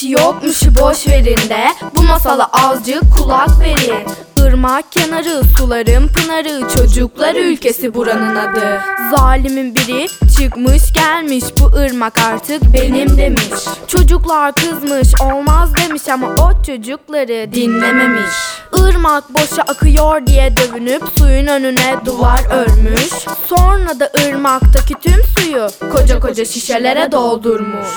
Varmışı yokmuşu boş verin de bu masala azıcık kulak verin. Irmak kenarı, suların pınarı, çocuklar ülkesi buranın adı. Zalimin biri çıkmış gelmiş, bu ırmak artık benim demiş. Çocuklar kızmış, olmaz demiş ama o çocukları dinlememiş. Irmak boşa akıyor diye dövünüp suyun önüne duvar örmüş. Sonra da ırmaktaki tüm suyu koca koca şişelere doldurmuş.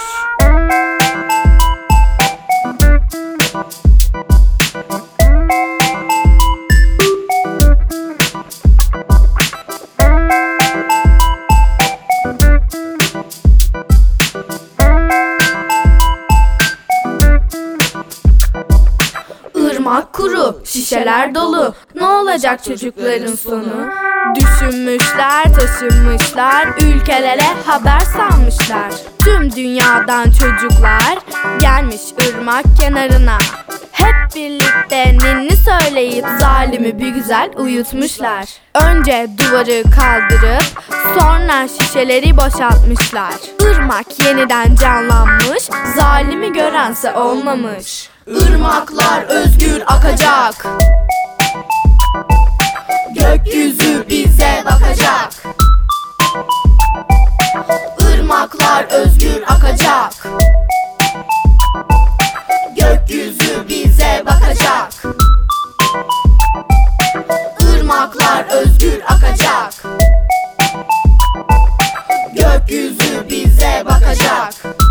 Irmak kuru, şişeler dolu, ne olacak çocukların sonu? Düşünmüşler, taşınmışlar, ülkelere haber salmışlar. Tüm dünyadan çocuklar gelmiş ırmak kenarına. Hep birlikte ninni söyleyip zalimi bir güzel uyutmuşlar. Önce duvarı kaldırıp sonra şişeleri boşaltmışlar. Irmak yeniden canlanmış, zalimi görense olmamış. Irmaklar özgür akacak, gökyüzü bize bakacak. Irmaklar özgür akacak, gökyüzü bize bakacak. Irmaklar özgür akacak, gökyüzü bize bakacak.